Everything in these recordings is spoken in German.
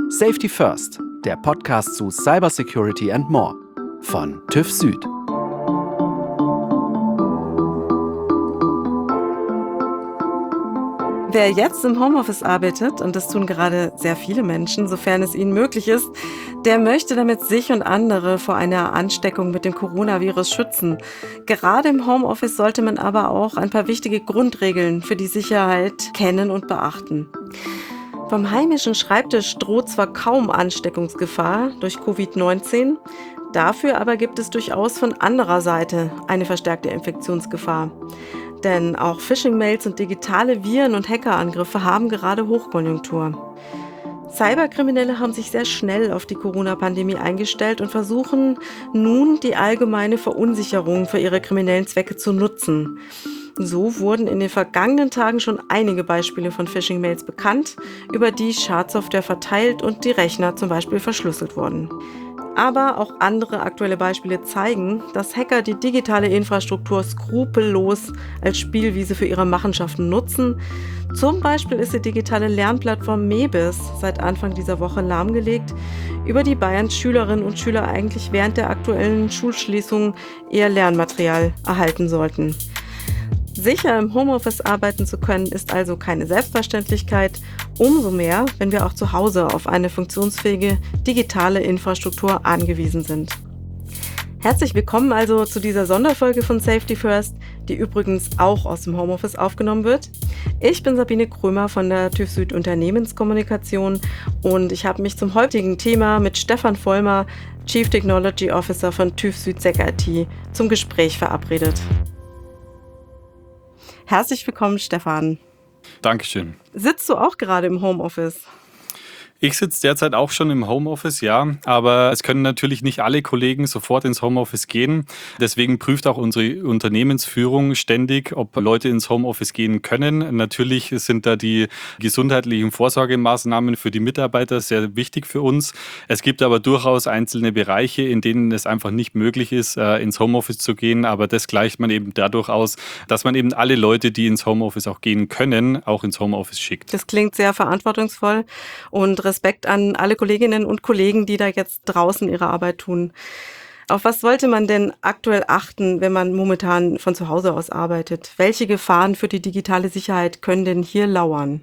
Safety First, der Podcast zu Cybersecurity and More von TÜV Süd. Wer jetzt im Homeoffice arbeitet, und das tun gerade sehr viele Menschen, sofern es ihnen möglich ist, der möchte damit sich und andere vor einer Ansteckung mit dem Coronavirus schützen. Gerade im Homeoffice sollte man aber auch ein paar wichtige Grundregeln für die Sicherheit kennen und beachten. Vom heimischen Schreibtisch droht zwar kaum Ansteckungsgefahr durch Covid-19, dafür aber gibt es durchaus von anderer Seite eine verstärkte Infektionsgefahr. Denn auch Phishing-Mails und digitale Viren- und Hackerangriffe haben gerade Hochkonjunktur. Cyberkriminelle haben sich sehr schnell auf die Corona-Pandemie eingestellt und versuchen nun, die allgemeine Verunsicherung für ihre kriminellen Zwecke zu nutzen. So wurden in den vergangenen Tagen schon einige Beispiele von Phishing-Mails bekannt, über die Schadsoftware verteilt und die Rechner zum Beispiel verschlüsselt wurden. Aber auch andere aktuelle Beispiele zeigen, dass Hacker die digitale Infrastruktur skrupellos als Spielwiese für ihre Machenschaften nutzen. Zum Beispiel ist die digitale Lernplattform MEBIS seit Anfang dieser Woche lahmgelegt, über die Bayerns Schülerinnen und Schüler eigentlich während der aktuellen Schulschließung eher Lernmaterial erhalten sollten. Sicher im Homeoffice arbeiten zu können, ist also keine Selbstverständlichkeit. Umso mehr, wenn wir auch zu Hause auf eine funktionsfähige digitale Infrastruktur angewiesen sind. Herzlich willkommen also zu dieser Sonderfolge von Safety First, die übrigens auch aus dem Homeoffice aufgenommen wird. Ich bin Sabine Krömer von der TÜV Süd Unternehmenskommunikation und ich habe mich zum heutigen Thema mit Stefan Vollmer, Chief Technology Officer von TÜV Süd SecIT, zum Gespräch verabredet. Herzlich willkommen, Stefan. Dankeschön. Sitzt du auch gerade im Homeoffice? Ich sitze derzeit auch schon im Homeoffice, ja, aber es können natürlich nicht alle Kollegen sofort ins Homeoffice gehen. Deswegen prüft auch unsere Unternehmensführung ständig, ob Leute ins Homeoffice gehen können. Natürlich sind da die gesundheitlichen Vorsorgemaßnahmen für die Mitarbeiter sehr wichtig für uns. Es gibt aber durchaus einzelne Bereiche, in denen es einfach nicht möglich ist, ins Homeoffice zu gehen. Aber das gleicht man eben dadurch aus, dass man eben alle Leute, die ins Homeoffice auch gehen können, auch ins Homeoffice schickt. Das klingt sehr verantwortungsvoll und Respekt an alle Kolleginnen und Kollegen, die da jetzt draußen ihre Arbeit tun. Auf was sollte man denn aktuell achten, wenn man momentan von zu Hause aus arbeitet? Welche Gefahren für die digitale Sicherheit können denn hier lauern?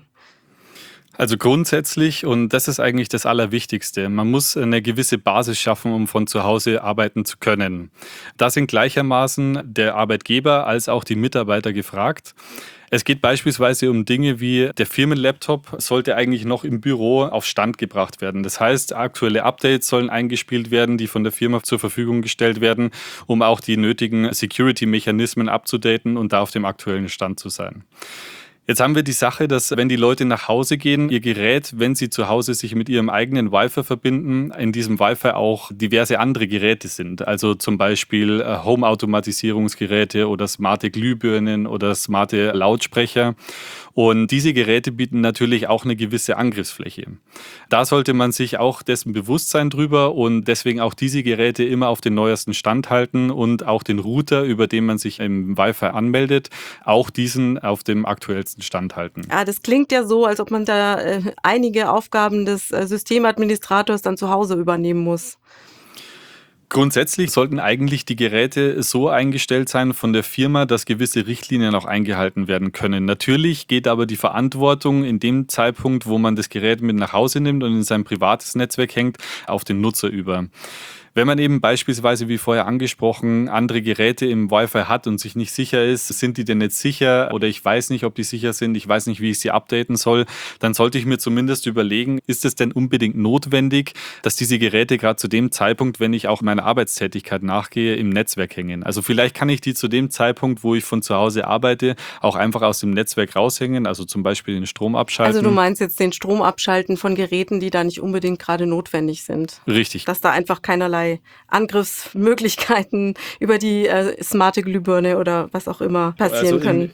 Also grundsätzlich, und das ist eigentlich das Allerwichtigste, man muss eine gewisse Basis schaffen, um von zu Hause arbeiten zu können. Da sind gleichermaßen der Arbeitgeber als auch die Mitarbeiter gefragt. Es geht beispielsweise um Dinge wie der Firmenlaptop sollte eigentlich noch im Büro auf Stand gebracht werden. Das heißt, aktuelle Updates sollen eingespielt werden, die von der Firma zur Verfügung gestellt werden, um auch die nötigen Security-Mechanismen abzudaten und da auf dem aktuellen Stand zu sein. Jetzt haben wir die Sache, dass wenn die Leute nach Hause gehen, ihr Gerät, wenn sie zu Hause sich mit ihrem eigenen Wi-Fi verbinden, in diesem Wi-Fi auch diverse andere Geräte sind. Also zum Beispiel Home-Automatisierungsgeräte oder smarte Glühbirnen oder smarte Lautsprecher. Und diese Geräte bieten natürlich auch eine gewisse Angriffsfläche. Da sollte man sich auch dessen bewusst sein drüber und deswegen auch diese Geräte immer auf den neuesten Stand halten und auch den Router, über den man sich im Wi-Fi anmeldet, auch diesen auf dem aktuellsten Stand halten. Ja, das klingt ja so, als ob man da einige Aufgaben des Systemadministrators dann zu Hause übernehmen muss. Grundsätzlich sollten eigentlich die Geräte so eingestellt sein von der Firma, dass gewisse Richtlinien auch eingehalten werden können. Natürlich geht aber die Verantwortung in dem Zeitpunkt, wo man das Gerät mit nach Hause nimmt und in sein privates Netzwerk hängt, auf den Nutzer über. Wenn man eben beispielsweise, wie vorher angesprochen, andere Geräte im Wi-Fi hat und sich nicht sicher ist, sind die denn jetzt sicher oder ich weiß nicht, ob die sicher sind, ich weiß nicht, wie ich sie updaten soll, dann sollte ich mir zumindest überlegen, ist es denn unbedingt notwendig, dass diese Geräte gerade zu dem Zeitpunkt, wenn ich auch meiner Arbeitstätigkeit nachgehe, im Netzwerk hängen. Also vielleicht kann ich die zu dem Zeitpunkt, wo ich von zu Hause arbeite, auch einfach aus dem Netzwerk raushängen, also zum Beispiel den Strom abschalten. Also du meinst jetzt den Strom abschalten von Geräten, die da nicht unbedingt gerade notwendig sind. Richtig. Dass da einfach keinerlei Angriffsmöglichkeiten über die smarte Glühbirne oder was auch immer passieren können.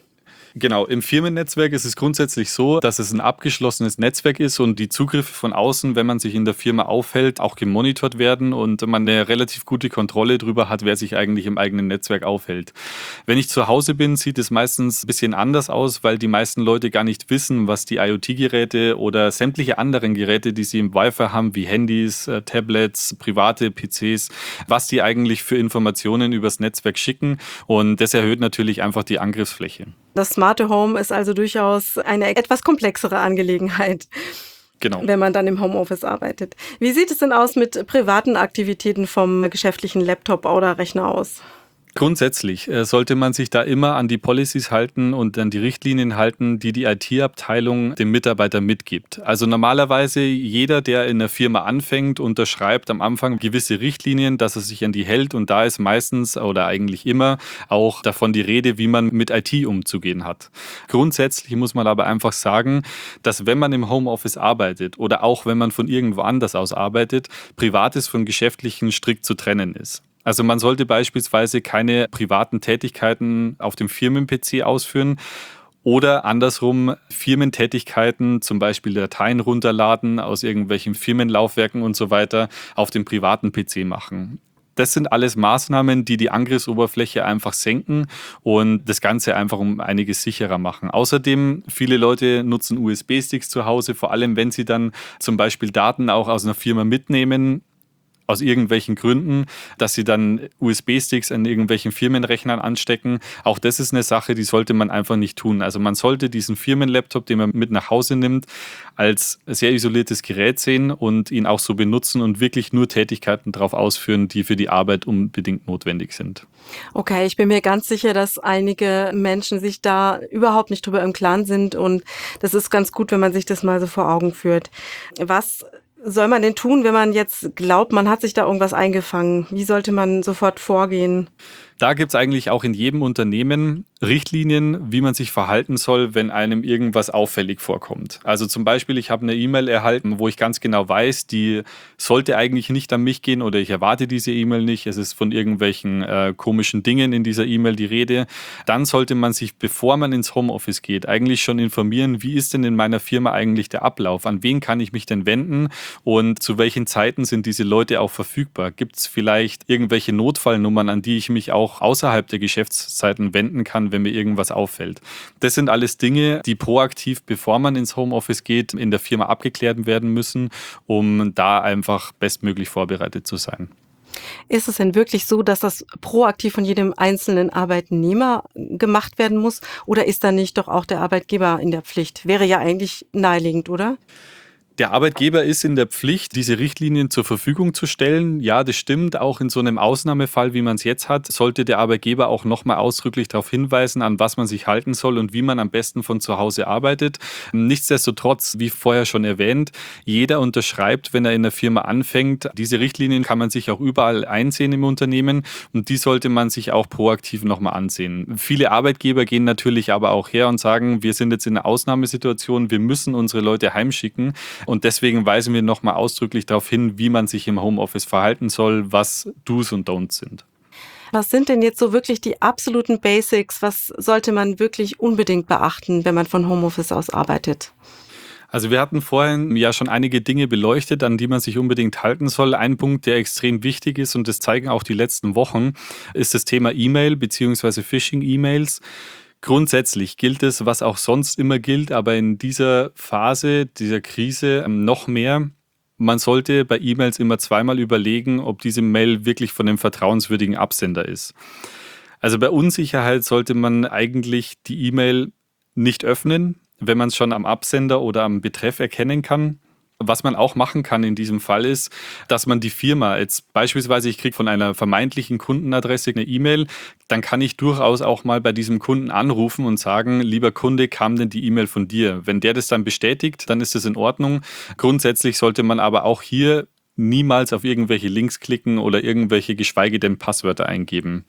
Genau, im Firmennetzwerk ist es grundsätzlich so, dass es ein abgeschlossenes Netzwerk ist und die Zugriffe von außen, wenn man sich in der Firma aufhält, auch gemonitort werden und man eine relativ gute Kontrolle darüber hat, wer sich eigentlich im eigenen Netzwerk aufhält. Wenn ich zu Hause bin, sieht es meistens ein bisschen anders aus, weil die meisten Leute gar nicht wissen, was die IoT-Geräte oder sämtliche anderen Geräte, die sie im Wi-Fi haben, wie Handys, Tablets, private PCs, was die eigentlich für Informationen übers Netzwerk schicken, und das erhöht natürlich einfach die Angriffsfläche. Das smarte Home ist also durchaus eine etwas komplexere Angelegenheit, Genau. wenn man dann im Homeoffice arbeitet. Wie sieht es denn aus mit privaten Aktivitäten vom geschäftlichen Laptop oder Rechner aus? Grundsätzlich sollte man sich da immer an die Policies halten und an die Richtlinien halten, die die IT-Abteilung dem Mitarbeiter mitgibt. Also normalerweise jeder, der in der Firma anfängt, unterschreibt am Anfang gewisse Richtlinien, dass er sich an die hält, und da ist meistens oder eigentlich immer auch davon die Rede, wie man mit IT umzugehen hat. Grundsätzlich muss man aber einfach sagen, dass wenn man im Homeoffice arbeitet oder auch wenn man von irgendwo anders aus arbeitet, Privates von Geschäftlichen strikt zu trennen ist. Also man sollte beispielsweise keine privaten Tätigkeiten auf dem Firmen-PC ausführen oder andersrum Firmentätigkeiten, zum Beispiel Dateien runterladen aus irgendwelchen Firmenlaufwerken und so weiter, auf dem privaten PC machen. Das sind alles Maßnahmen, die die Angriffsoberfläche einfach senken und das Ganze einfach um einiges sicherer machen. Außerdem, viele Leute nutzen USB-Sticks zu Hause, vor allem wenn sie dann zum Beispiel Daten auch aus einer Firma mitnehmen, aus irgendwelchen Gründen, dass sie dann USB-Sticks an irgendwelchen Firmenrechnern anstecken. Auch das ist eine Sache, die sollte man einfach nicht tun. Also man sollte diesen Firmenlaptop, den man mit nach Hause nimmt, als sehr isoliertes Gerät sehen und ihn auch so benutzen und wirklich nur Tätigkeiten darauf ausführen, die für die Arbeit unbedingt notwendig sind. Okay, ich bin mir ganz sicher, dass einige Menschen sich da überhaupt nicht drüber im Klaren sind, und das ist ganz gut, wenn man sich das mal so vor Augen führt. Was soll man denn tun, wenn man jetzt glaubt, man hat sich da irgendwas eingefangen? Wie sollte man sofort vorgehen? Da gibt es eigentlich auch in jedem Unternehmen Richtlinien, wie man sich verhalten soll, wenn einem irgendwas auffällig vorkommt. Also zum Beispiel, ich habe eine E-Mail erhalten, wo ich ganz genau weiß, die sollte eigentlich nicht an mich gehen oder ich erwarte diese E-Mail nicht. Es ist von irgendwelchen komischen Dingen in dieser E-Mail die Rede. Dann sollte man sich, bevor man ins Homeoffice geht, eigentlich schon informieren, wie ist denn in meiner Firma eigentlich der Ablauf? An wen kann ich mich denn wenden und zu welchen Zeiten sind diese Leute auch verfügbar? Gibt es vielleicht irgendwelche Notfallnummern, an die ich mich auch außerhalb der Geschäftszeiten wenden kann, wenn mir irgendwas auffällt? Das sind alles Dinge, die proaktiv, bevor man ins Homeoffice geht, in der Firma abgeklärt werden müssen, um da einfach bestmöglich vorbereitet zu sein. Ist es denn wirklich so, dass das proaktiv von jedem einzelnen Arbeitnehmer gemacht werden muss? Oder ist da nicht doch auch der Arbeitgeber in der Pflicht? Wäre ja eigentlich naheliegend, oder? Der Arbeitgeber ist in der Pflicht, diese Richtlinien zur Verfügung zu stellen. Ja, das stimmt. Auch in so einem Ausnahmefall, wie man es jetzt hat, sollte der Arbeitgeber auch nochmal ausdrücklich darauf hinweisen, an was man sich halten soll und wie man am besten von zu Hause arbeitet. Nichtsdestotrotz, wie vorher schon erwähnt, jeder unterschreibt, wenn er in der Firma anfängt. Diese Richtlinien kann man sich auch überall einsehen im Unternehmen und die sollte man sich auch proaktiv nochmal ansehen. Viele Arbeitgeber gehen natürlich aber auch her und sagen, wir sind jetzt in einer Ausnahmesituation, wir müssen unsere Leute heimschicken. Und deswegen weisen wir nochmal ausdrücklich darauf hin, wie man sich im Homeoffice verhalten soll, was Do's und Don'ts sind. Was sind denn jetzt so wirklich die absoluten Basics? Was sollte man wirklich unbedingt beachten, wenn man von Homeoffice aus arbeitet? Also wir hatten vorhin ja schon einige Dinge beleuchtet, an die man sich unbedingt halten soll. Ein Punkt, der extrem wichtig ist, und das zeigen auch die letzten Wochen, ist das Thema E-Mail bzw. Phishing-E-Mails. Grundsätzlich gilt es, was auch sonst immer gilt, aber in dieser Phase, dieser Krise noch mehr. Man sollte bei E-Mails immer zweimal überlegen, ob diese Mail wirklich von einem vertrauenswürdigen Absender ist. Also bei Unsicherheit sollte man eigentlich die E-Mail nicht öffnen, wenn man es schon am Absender oder am Betreff erkennen kann. Was man auch machen kann in diesem Fall ist, dass man die Firma, jetzt beispielsweise ich kriege von einer vermeintlichen Kundenadresse eine E-Mail, dann kann ich durchaus auch mal bei diesem Kunden anrufen und sagen, lieber Kunde, kam denn die E-Mail von dir? Wenn der das dann bestätigt, dann ist das in Ordnung. Grundsätzlich sollte man aber auch hier niemals auf irgendwelche Links klicken oder irgendwelche, geschweige denn Passwörter eingeben.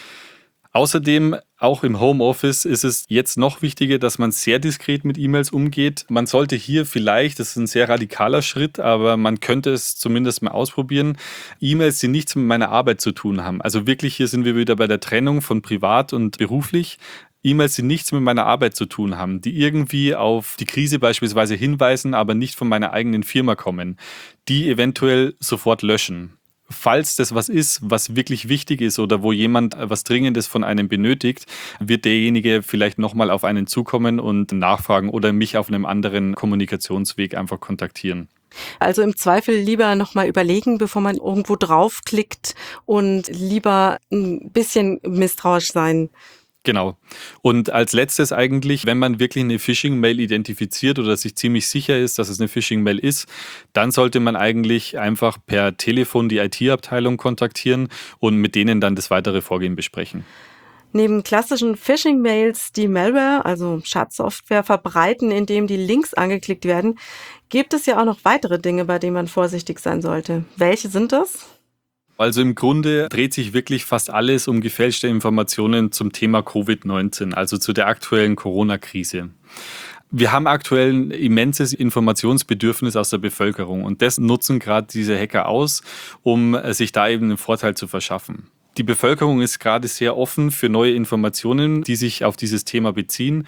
Außerdem, auch im Homeoffice ist es jetzt noch wichtiger, dass man sehr diskret mit E-Mails umgeht. Man sollte hier vielleicht, das ist ein sehr radikaler Schritt, aber man könnte es zumindest mal ausprobieren, E-Mails, die nichts mit meiner Arbeit zu tun haben. Also wirklich, hier sind wir wieder bei der Trennung von privat und beruflich. E-Mails, die nichts mit meiner Arbeit zu tun haben, die irgendwie auf die Krise beispielsweise hinweisen, aber nicht von meiner eigenen Firma kommen, die eventuell sofort löschen. Falls das was ist, was wirklich wichtig ist oder wo jemand was Dringendes von einem benötigt, wird derjenige vielleicht nochmal auf einen zukommen und nachfragen oder mich auf einem anderen Kommunikationsweg einfach kontaktieren. Also im Zweifel lieber nochmal überlegen, bevor man irgendwo draufklickt und lieber ein bisschen misstrauisch sein. Genau. Und als letztes eigentlich, wenn man wirklich eine Phishing-Mail identifiziert oder sich ziemlich sicher ist, dass es eine Phishing-Mail ist, dann sollte man eigentlich einfach per Telefon die IT-Abteilung kontaktieren und mit denen dann das weitere Vorgehen besprechen. Neben klassischen Phishing-Mails, die Malware, also Schadsoftware, verbreiten, indem die Links angeklickt werden, gibt es ja auch noch weitere Dinge, bei denen man vorsichtig sein sollte. Welche sind das? Also im Grunde dreht sich wirklich fast alles um gefälschte Informationen zum Thema Covid-19, also zu der aktuellen Corona-Krise. Wir haben aktuell ein immenses Informationsbedürfnis aus der Bevölkerung und das nutzen gerade diese Hacker aus, um sich da eben einen Vorteil zu verschaffen. Die Bevölkerung ist gerade sehr offen für neue Informationen, die sich auf dieses Thema beziehen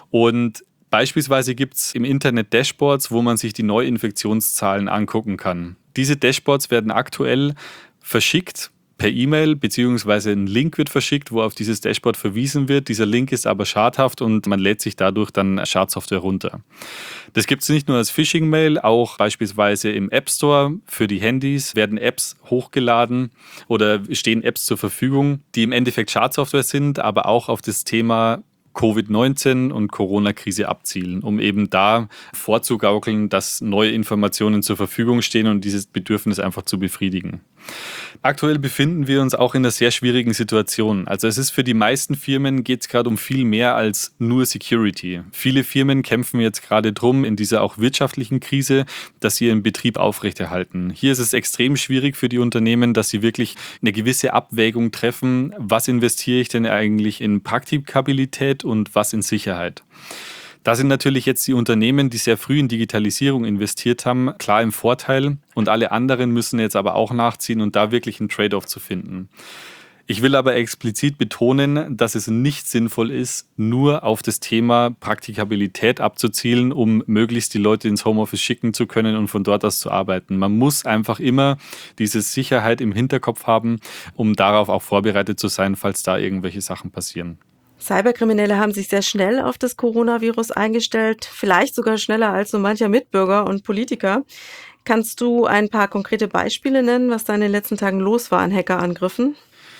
und beispielsweise gibt es im Internet Dashboards, wo man sich die Neuinfektionszahlen angucken kann. Diese Dashboards werden aktuell verschickt per E-Mail, beziehungsweise ein Link wird verschickt, wo auf dieses Dashboard verwiesen wird. Dieser Link ist aber schadhaft und man lädt sich dadurch dann Schadsoftware runter. Das gibt es nicht nur als Phishing-Mail, auch beispielsweise im App Store für die Handys werden Apps hochgeladen oder stehen Apps zur Verfügung, die im Endeffekt Schadsoftware sind, aber auch auf das Thema Covid-19 und Corona-Krise abzielen, um eben da vorzugaukeln, dass neue Informationen zur Verfügung stehen und dieses Bedürfnis einfach zu befriedigen. Aktuell befinden wir uns auch in einer sehr schwierigen Situation. Also es ist für die meisten Firmen geht es gerade um viel mehr als nur Security. Viele Firmen kämpfen jetzt gerade drum in dieser auch wirtschaftlichen Krise, dass sie ihren Betrieb aufrechterhalten. Hier ist es extrem schwierig für die Unternehmen, dass sie wirklich eine gewisse Abwägung treffen. Was investiere ich denn eigentlich in Praktikabilität und was in Sicherheit? Da sind natürlich jetzt die Unternehmen, die sehr früh in Digitalisierung investiert haben, klar im Vorteil und alle anderen müssen jetzt aber auch nachziehen und da wirklich einen Trade-off zu finden. Ich will aber explizit betonen, dass es nicht sinnvoll ist, nur auf das Thema Praktikabilität abzuzielen, um möglichst die Leute ins Homeoffice schicken zu können und von dort aus zu arbeiten. Man muss einfach immer diese Sicherheit im Hinterkopf haben, um darauf auch vorbereitet zu sein, falls da irgendwelche Sachen passieren. Cyberkriminelle haben sich sehr schnell auf das Coronavirus eingestellt, vielleicht sogar schneller als so mancher Mitbürger und Politiker. Kannst du ein paar konkrete Beispiele nennen, was da in den letzten Tagen los war an Hackerangriffen?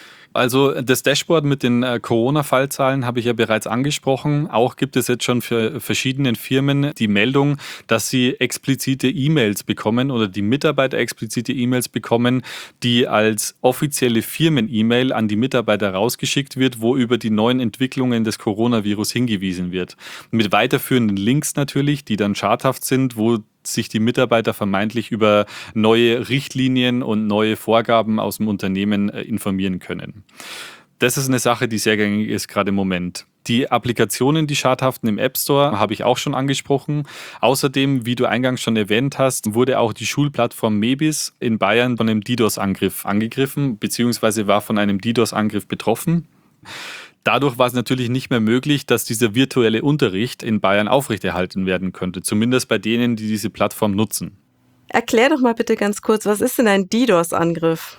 Also das Dashboard mit den Corona-Fallzahlen habe ich ja bereits angesprochen. Auch gibt es jetzt schon für verschiedene Firmen die Meldung, dass sie explizite E-Mails bekommen oder die Mitarbeiter explizite E-Mails bekommen, die als offizielle Firmen-E-Mail an die Mitarbeiter rausgeschickt wird, wo über die neuen Entwicklungen des Coronavirus hingewiesen wird. Mit weiterführenden Links natürlich, die dann schadhaft sind, wo sich die Mitarbeiter vermeintlich über neue Richtlinien und neue Vorgaben aus dem Unternehmen informieren können. Das ist eine Sache, die sehr gängig ist, gerade im Moment. Die Applikationen, die schadhaften im App Store, habe ich auch schon angesprochen. Außerdem, wie du eingangs schon erwähnt hast, wurde auch die Schulplattform Mebis in Bayern von einem DDoS-Angriff angegriffen, beziehungsweise war von einem DDoS-Angriff betroffen. Dadurch war es natürlich nicht mehr möglich, dass dieser virtuelle Unterricht in Bayern aufrechterhalten werden könnte, zumindest bei denen, die diese Plattform nutzen. Erklär doch mal bitte ganz kurz, was ist denn ein DDoS-Angriff?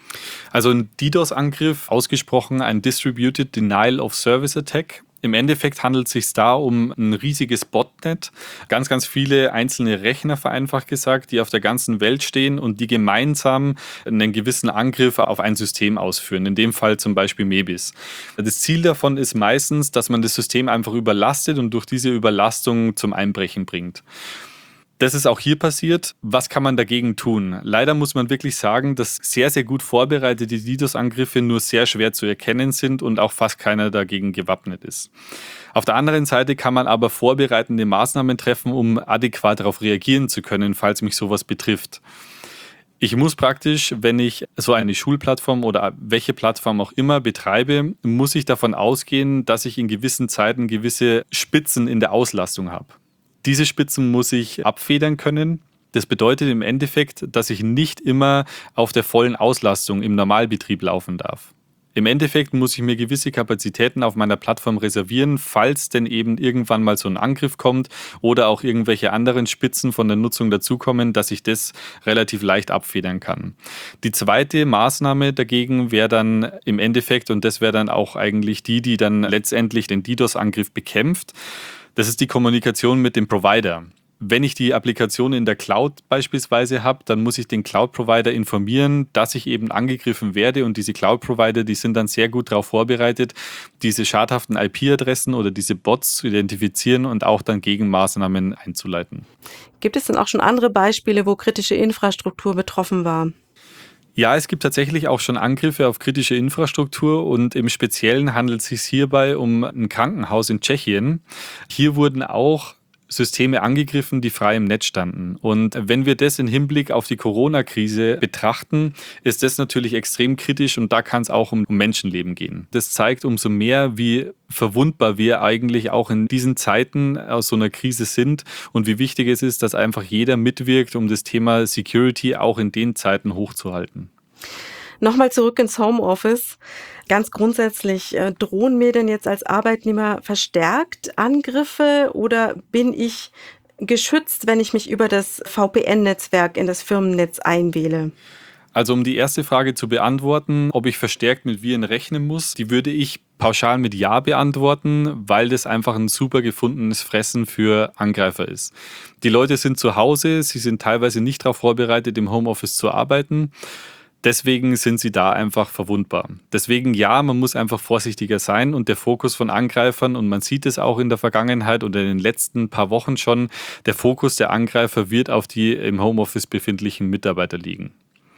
Also ein DDoS-Angriff, ausgesprochen ein Distributed Denial of Service Attack. Im Endeffekt handelt es sich da um ein riesiges Botnet, ganz viele einzelne Rechner, vereinfacht gesagt, die auf der ganzen Welt stehen und die gemeinsam einen gewissen Angriff auf ein System ausführen, in dem Fall zum Beispiel Mebis. Das Ziel davon ist meistens, dass man das System einfach überlastet und durch diese Überlastung zum Einbrechen bringt. Das ist auch hier passiert. Was kann man dagegen tun? Leider muss man wirklich sagen, dass sehr, sehr gut vorbereitete DDoS-Angriffe nur sehr schwer zu erkennen sind und auch fast keiner dagegen gewappnet ist. Auf der anderen Seite kann man aber vorbereitende Maßnahmen treffen, um adäquat darauf reagieren zu können, falls mich sowas betrifft. Ich muss praktisch, wenn ich so eine Schulplattform oder welche Plattform auch immer betreibe, muss ich davon ausgehen, dass ich in gewissen Zeiten gewisse Spitzen in der Auslastung habe. Diese Spitzen muss ich abfedern können. Das bedeutet im Endeffekt, dass ich nicht immer auf der vollen Auslastung im Normalbetrieb laufen darf. Im Endeffekt muss ich mir gewisse Kapazitäten auf meiner Plattform reservieren, falls denn eben irgendwann mal so ein Angriff kommt oder auch irgendwelche anderen Spitzen von der Nutzung dazukommen, dass ich das relativ leicht abfedern kann. Die zweite Maßnahme dagegen wäre dann im Endeffekt, und das wäre dann auch eigentlich die dann letztendlich den DDoS-Angriff bekämpft, das ist die Kommunikation mit dem Provider. Wenn ich die Applikation in der Cloud beispielsweise habe, dann muss ich den Cloud-Provider informieren, dass ich eben angegriffen werde, und diese Cloud-Provider, die sind dann sehr gut darauf vorbereitet, diese schadhaften IP-Adressen oder diese Bots zu identifizieren und auch dann Gegenmaßnahmen einzuleiten. Gibt es denn auch schon andere Beispiele, wo kritische Infrastruktur betroffen war? Ja, es gibt tatsächlich auch schon Angriffe auf kritische Infrastruktur, und im Speziellen handelt es sich hierbei um ein Krankenhaus in Tschechien. Hier wurden auch Systeme angegriffen, die frei im Netz standen. Und wenn wir das im Hinblick auf die Corona-Krise betrachten, ist das natürlich extrem kritisch, und da kann es auch um Menschenleben gehen. Das zeigt umso mehr, wie verwundbar wir eigentlich auch in diesen Zeiten aus so einer Krise sind und wie wichtig es ist, dass einfach jeder mitwirkt, um das Thema Security auch in den Zeiten hochzuhalten. Nochmal zurück ins Homeoffice. Ganz grundsätzlich, drohen mir denn jetzt als Arbeitnehmer verstärkt Angriffe, oder bin ich geschützt, wenn ich mich über das VPN-Netzwerk in das Firmennetz einwähle? Also um die erste Frage zu beantworten, ob ich verstärkt mit Viren rechnen muss, die würde ich pauschal mit Ja beantworten, weil das einfach ein super gefundenes Fressen für Angreifer ist. Die Leute sind zu Hause, sie sind teilweise nicht darauf vorbereitet, im Homeoffice zu arbeiten. Deswegen sind sie da einfach verwundbar. Deswegen ja, man muss einfach vorsichtiger sein, und der Fokus von Angreifern, und man sieht es auch in der Vergangenheit oder in den letzten paar Wochen schon, der Fokus der Angreifer wird auf die im Homeoffice befindlichen Mitarbeiter liegen.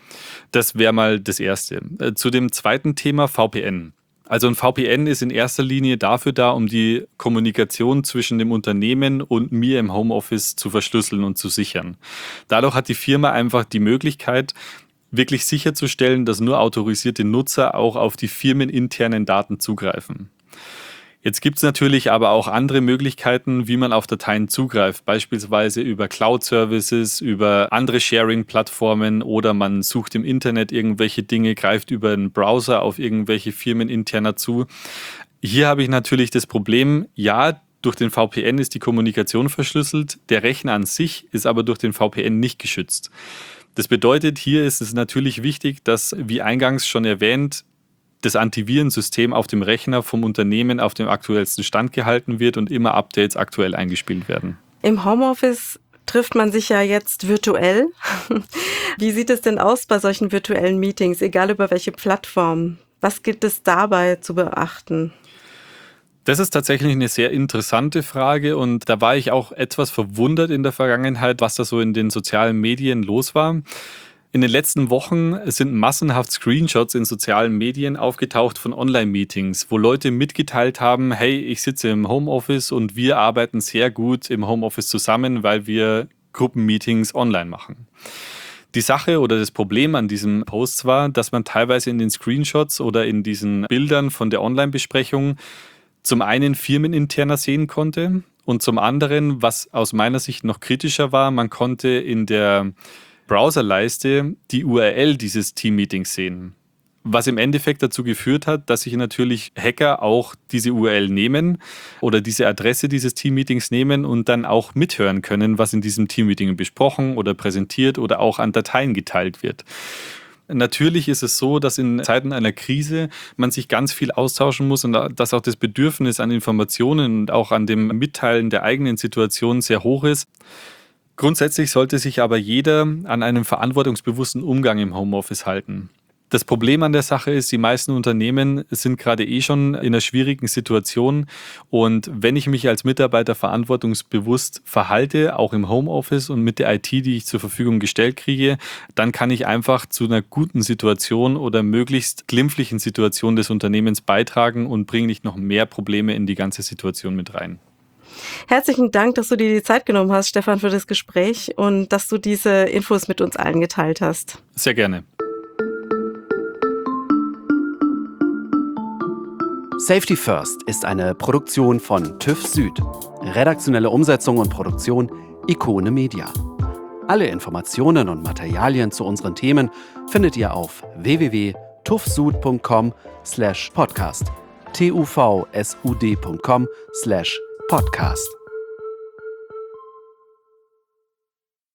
Das wäre mal das Erste. Zu dem zweiten Thema VPN. Also ein VPN ist in erster Linie dafür da, um die Kommunikation zwischen dem Unternehmen und mir im Homeoffice zu verschlüsseln und zu sichern. Dadurch hat die Firma einfach die Möglichkeit, wirklich sicherzustellen, dass nur autorisierte Nutzer auch auf die firmeninternen Daten zugreifen. Jetzt gibt es natürlich aber auch andere Möglichkeiten, wie man auf Dateien zugreift, beispielsweise über Cloud-Services, über andere Sharing-Plattformen, oder man sucht im Internet irgendwelche Dinge, greift über einen Browser auf irgendwelche firmeninterner zu. Hier habe ich natürlich das Problem, ja, durch den VPN ist die Kommunikation verschlüsselt, der Rechner an sich ist aber durch den VPN nicht geschützt. Das bedeutet, hier ist es natürlich wichtig, dass, wie eingangs schon erwähnt, das Antivirensystem auf dem Rechner vom Unternehmen auf dem aktuellsten Stand gehalten wird und immer Updates aktuell eingespielt werden. Im Homeoffice trifft man sich ja jetzt virtuell. Wie sieht es denn aus bei solchen virtuellen Meetings, egal über welche Plattform? Was gilt es dabei zu beachten? Das ist tatsächlich eine sehr interessante Frage, und da war ich auch etwas verwundert in der Vergangenheit, was da so in den sozialen Medien los war. In den letzten Wochen sind massenhaft Screenshots in sozialen Medien aufgetaucht von Online-Meetings, wo Leute mitgeteilt haben, hey, ich sitze im Homeoffice und wir arbeiten sehr gut im Homeoffice zusammen, weil wir Gruppenmeetings online machen. Die Sache oder das Problem an diesen Posts war, dass man teilweise in den Screenshots oder in diesen Bildern von der Online-Besprechung zum einen firmeninterner sehen konnte, und zum anderen, was aus meiner Sicht noch kritischer war, man konnte in der Browserleiste die URL dieses Team-Meetings sehen. Was im Endeffekt dazu geführt hat, dass sich natürlich Hacker auch diese URL nehmen oder diese Adresse dieses Team-Meetings nehmen und dann auch mithören können, was in diesem Team-Meeting besprochen oder präsentiert oder auch an Dateien geteilt wird. Natürlich ist es so, dass in Zeiten einer Krise man sich ganz viel austauschen muss und dass auch das Bedürfnis an Informationen und auch an dem Mitteilen der eigenen Situation sehr hoch ist. Grundsätzlich sollte sich aber jeder an einem verantwortungsbewussten Umgang im Homeoffice halten. Das Problem an der Sache ist, die meisten Unternehmen sind gerade schon in einer schwierigen Situation, und wenn ich mich als Mitarbeiter verantwortungsbewusst verhalte, auch im Homeoffice und mit der IT, die ich zur Verfügung gestellt kriege, dann kann ich einfach zu einer guten Situation oder möglichst glimpflichen Situation des Unternehmens beitragen und bringe nicht noch mehr Probleme in die ganze Situation mit rein. Herzlichen Dank, dass du dir die Zeit genommen hast, Stefan, für das Gespräch und dass du diese Infos mit uns allen geteilt hast. Sehr gerne. Safety First ist eine Produktion von TÜV Süd. Redaktionelle Umsetzung und Produktion Ikone Media. Alle Informationen und Materialien zu unseren Themen findet ihr auf www.tüv-süd.de. tuvsud.com/podcast. tuvsud.com/podcast.